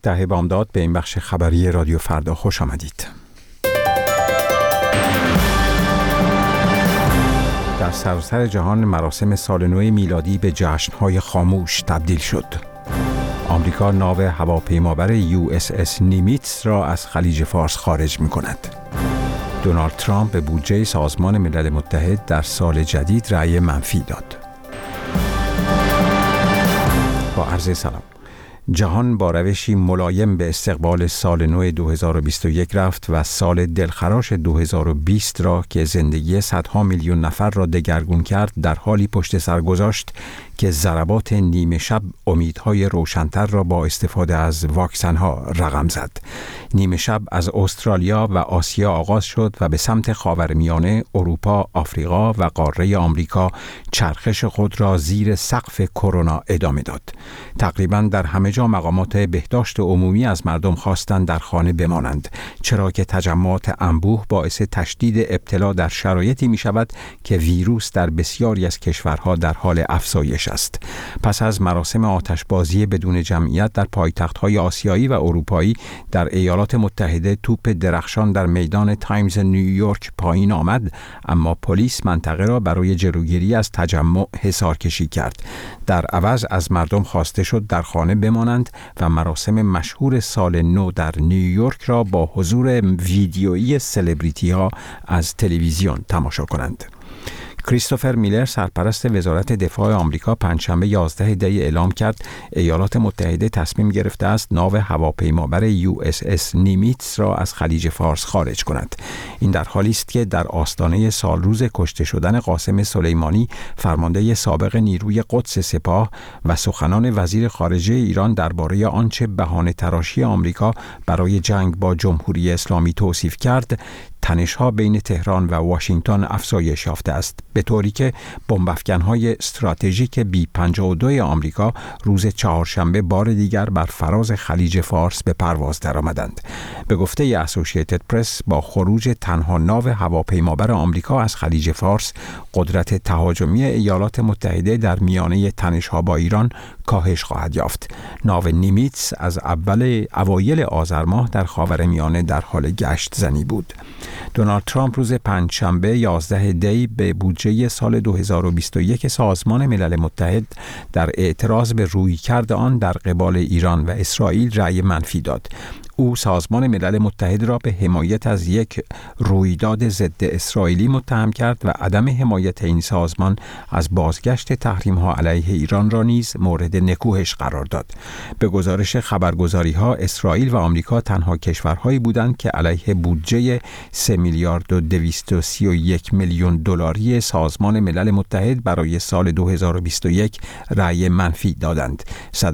طه بامداد به این بخش خبری رادیو فردا خوش آمدید. در سراسر جهان مراسم سال نو میلادی به جشن‌های خاموش تبدیل شد. آمریکا ناو هواپیمابر USS نیمیتز را از خلیج فارس خارج می‌کند. دونالد ترامپ به بودجه سازمان ملل متحد در سال جدید رأی منفی داد. با عرض سلام. جهان با روشی ملایم به استقبال سال نو 2021 رفت و سال دلخراش 2020 را که زندگی صدها میلیون نفر را دگرگون کرد در حالی پشت سر گذاشت که ضربات نیمه شب امیدهای روشن‌تر را با استفاده از واکسن‌ها رقم زد. نیمه شب از استرالیا و آسیا آغاز شد و به سمت خاورمیانه، اروپا، آفریقا و قاره آمریکا چرخش خود را زیر سقف کرونا ادامه داد. تقریباً در همه جا مقامات بهداشت عمومی از مردم خواستند در خانه بمانند، چرا که تجمعات انبوه باعث تشدید ابتلا در شرایطی می شود که ویروس در بسیاری از کشورها در حال افزایش است. پس از مراسم آتشبازی بدون جمعیت در پایتخت‌های آسیایی و اروپایی، در ایالات متحده توپ درخشان در میدان تایمز نیویورک پایین آمد، اما پلیس منطقه را برای جلوگیری از تجمع حصارکشی کرد. در عوض از مردم خواسته شد در خانه بمانند و مراسم مشهور سال نو در نیویورک را با حضور ویدیویی سلبریتی‌ها از تلویزیون تماشا کنند. کریستوفر میلر، سرپرست وزارت دفاع آمریکا، پنجشنبه 11 دی اعلام کرد ایالات متحده تصمیم گرفته است ناو هواپیمابر USS نیمیتز را از خلیج فارس خارج کند. این در حالی است که در آستانه سالروز کشته شدن قاسم سلیمانی، فرمانده سابق نیروی قدس سپاه، و سخنان وزیر خارجه ایران درباره آنچه بهانه تراشی آمریکا برای جنگ با جمهوری اسلامی توصیف کرد، تنش‌ها بین تهران و واشنگتن افزایش یافته است، به طوری که بمب‌افکن‌های استراتژیک B-52 آمریکا روز چهارشنبه بار دیگر بر فراز خلیج فارس به پرواز درآمدند. به گفته اسوسییتد پرس، با خروج تنها ناو هواپیمابر آمریکا از خلیج فارس، قدرت تهاجمی ایالات متحده در میانه تنش‌ها با ایران کاهش خواهد یافت. ناو نیمیتز از اوایل آذر ماه در خاورمیانه در حال گشت زنی بود. دونالد ترامپ روز پنجشنبه 11 دی به بودجه سال 2021 سازمان ملل متحد در اعتراض به رویکرد آن در قبال ایران و اسرائیل رأی منفی داد. او سازمان ملل متحد را به حمایت از یک رویداد ضد اسرائیلی متهم کرد و عدم حمایت این سازمان از بازگشت تحریم‌ها علیه ایران را نیز مورد نکوهش قرار داد. به گزارش خبرگزاری‌ها، اسرائیل و آمریکا تنها کشورهایی بودند که علیه بودجه 3 میلیارد و 231 میلیون دلاری سازمان ملل متحد برای سال 2021 رأی منفی دادند.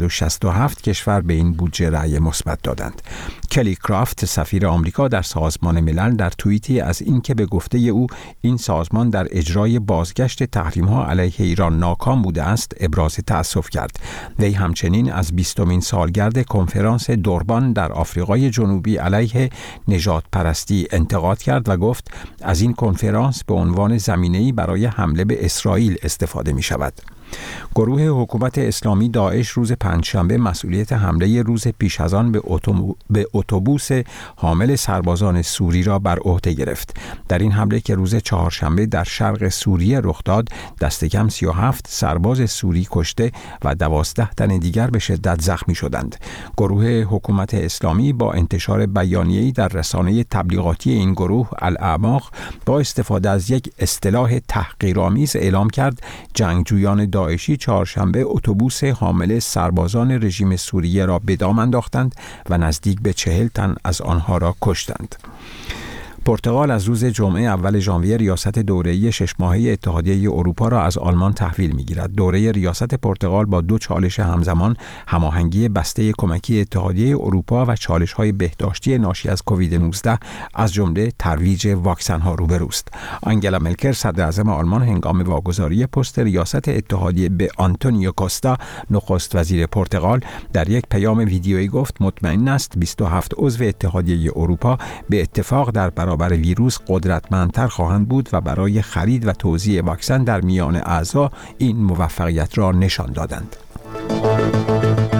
167 کشور به این بودجه رأی مثبت دادند. کلی کرافت، سفیر آمریکا در سازمان ملل، در توییتی از اینکه به گفته او این سازمان در اجرای بازگشت تحریم‌ها علیه ایران ناکام بوده است، ابراز تأسف کرد. وی همچنین از 20مین سالگرد کنفرانس دوربان در آفریقای جنوبی علیه نژاد پرستی انتقاد کرد و گفت از این کنفرانس به عنوان زمینه‌ای برای حمله به اسرائیل استفاده می‌شود. گروه حکومت اسلامی داعش روز پنجشنبه مسئولیت حمله روز پیش از آن به اتوبوس حامل سربازان سوری را بر عهده گرفت. در این حمله که روز چهارشنبه در شرق سوریه رخ داد، دست کم 37 سرباز سوری کشته و 12 تن دیگر به شدت زخمی شدند. گروه حکومت اسلامی با انتشار بیانیه‌ای در رسانه تبلیغاتی این گروه، الاعماق، با استفاده از یک اصطلاح تحقیرآمیز اعلام کرد جنگجویان داعشی چهارشنبه اتوبوس حامل سربازان رژیم سوریه را به دام انداختند و نزدیک به 40 تن از آنها را کشتند. پرتغال از روز جمعه اول ژانویه ریاست دوره‌ای 6 ماهه اتحادیه اروپا را از آلمان تحویل می‌گیرد. دوره ریاست پرتغال با دو چالش همزمان، هماهنگی بسته کمکی اتحادیه اروپا و چالش‌های بهداشتی ناشی از کووید 19 از جمله ترویج واکسن‌ها روبروست. آنگلا مرکل، صدر اعظم آلمان، هنگام واگذاری پست ریاست اتحادیه به آنتونیو کوستا، نخست وزیر پرتغال، در یک پیام ویدیویی گفت مطمئن است 27 عضو اتحادیه اروپا به اتفاق در برابر ویروس قدرتمندتر خواهند بود و برای خرید و توزیع واکسن در میان اعضا این موفقیت را نشان دادند.